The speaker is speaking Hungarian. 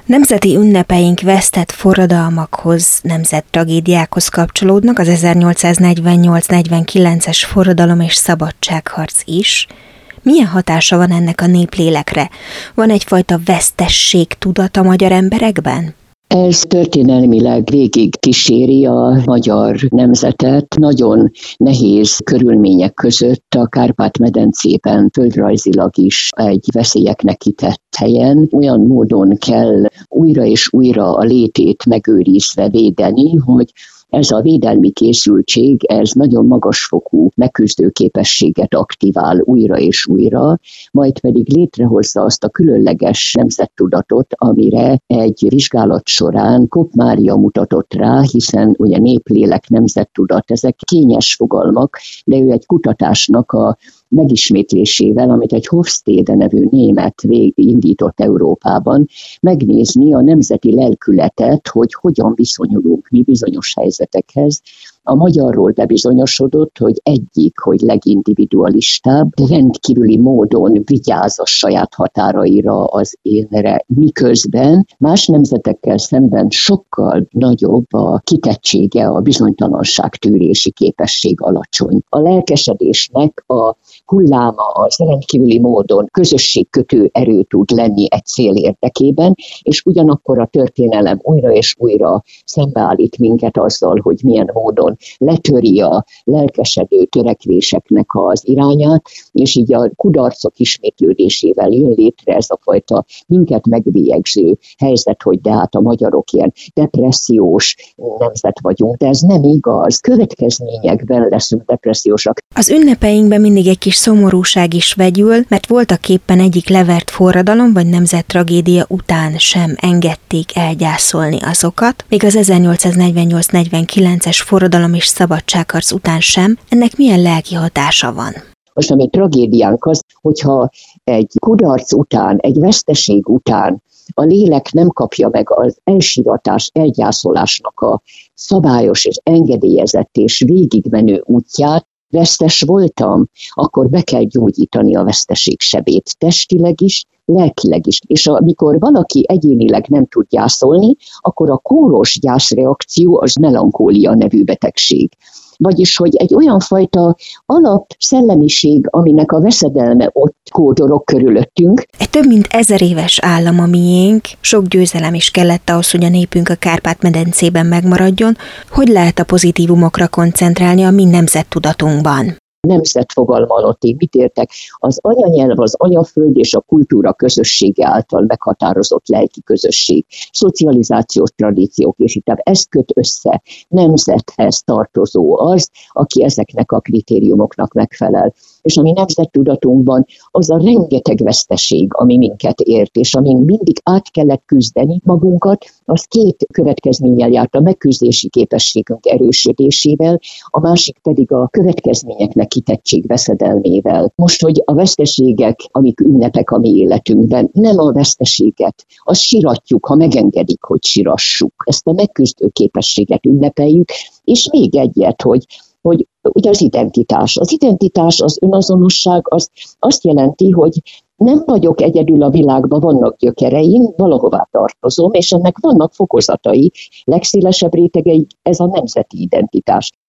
Nemzeti ünnepeink vesztett forradalmakhoz, nemzettragédiákhoz kapcsolódnak, az 1848-49-es forradalom és szabadságharc is. Milyen hatása van ennek a néplélekre? Van egyfajta vesztesség tudat a magyar emberekben? Ez történelmileg végig kíséri a magyar nemzetet. Nagyon nehéz körülmények között a Kárpát-medencében földrajzilag is egy veszélyeknek kitett helyen olyan módon kell újra és újra a létét megőrizve védeni, hogy ez a védelmi készültség, ez nagyon magasfokú megküzdőképességet aktivál újra és újra, majd pedig létrehozza azt a különleges nemzettudatot, amire egy vizsgálat során Kopp Mária mutatott rá, hiszen ugye néplélek, nemzettudat, ezek kényes fogalmak, de ő egy kutatásnak a megismétlésével, amit egy Hofstede nevű német indított Európában, megnézni a nemzeti lelkületet, hogy hogyan viszonyulunk mi bizonyos helyzetekhez. A magyarról bebizonyosodott, hogy hogy legindividualistább, rendkívüli módon vigyáz a saját határaira, az énre, miközben más nemzetekkel szemben sokkal nagyobb a kitettsége, a bizonytalanság tűrési képesség alacsony. A lelkesedésnek a hulláma az rendkívüli módon közösségkötő erő tud lenni egy cél érdekében, és ugyanakkor a történelem újra és újra szembeállít minket azzal, hogy milyen módon letöri a lelkesedő törekvéseknek az irányát, és így a kudarcok ismétlődésével jön létre ez a fajta minket megbélyegző helyzet, hogy de hát a magyarok ilyen depressziós nemzet vagyunk, de ez nem igaz. Következményekben leszünk depressziósak. Az ünnepeinkben mindig egy kis szomorúság is vegyül, mert voltak éppen egyik levert forradalom vagy nemzettragédia után sem engedték elgyászolni azokat, még az 1848-49-es forradalom és szabadságharc után sem. Ennek milyen lelki hatása van? Most a mi tragédiánk az, hogyha egy kudarc után, egy veszteség után a lélek nem kapja meg az elsiratás, elgyászolásnak a szabályos és engedélyezett és végigmenő útját, vesztes voltam, akkor be kell gyógyítani a veszteség sebét, testileg is, lelkileg is. És amikor valaki egyénileg nem tud gyászolni, akkor a kóros gyászreakció az melankólia nevű betegség. Vagyis, hogy egy olyan fajta alapszellemiség, aminek a veszedelme ott kódorog körülöttünk. Egy több mint 1000 éves állam a miénk, sok győzelem is kellett ahhoz, hogy a népünk a Kárpát-medencében megmaradjon. Hogy lehet a pozitívumokra koncentrálni a mi nemzettudatunkban? Nemzetfogalma alatt én mit értek? Az anyanyelv, az anyaföld és a kultúra közössége által meghatározott lelki közösség, szocializációs tradíciók, és itt ezt köt össze nemzethez tartozó az, aki ezeknek a kritériumoknak megfelel. És a mi nemzettudatunkban az a rengeteg veszteség, ami minket ért, és amin mindig át kellett küzdeni magunkat, az két következménnyel járt: a megküzdési képességünk erősödésével, a másik pedig a következményeknek kitettség veszedelmével. Most, hogy a veszteségek, amik ünnepek a mi életünkben, nem a veszteséget, azt siratjuk, ha megengedik, hogy sirassuk. Ezt a megküzdő képességet ünnepeljük, és még egyet, hogy ugye az identitás. Az identitás, az önazonosság, az azt jelenti, hogy nem vagyok egyedül a világban, vannak gyökereim, valahová tartozom, és ennek vannak fokozatai, legszélesebb rétegei, ez a nemzeti identitás.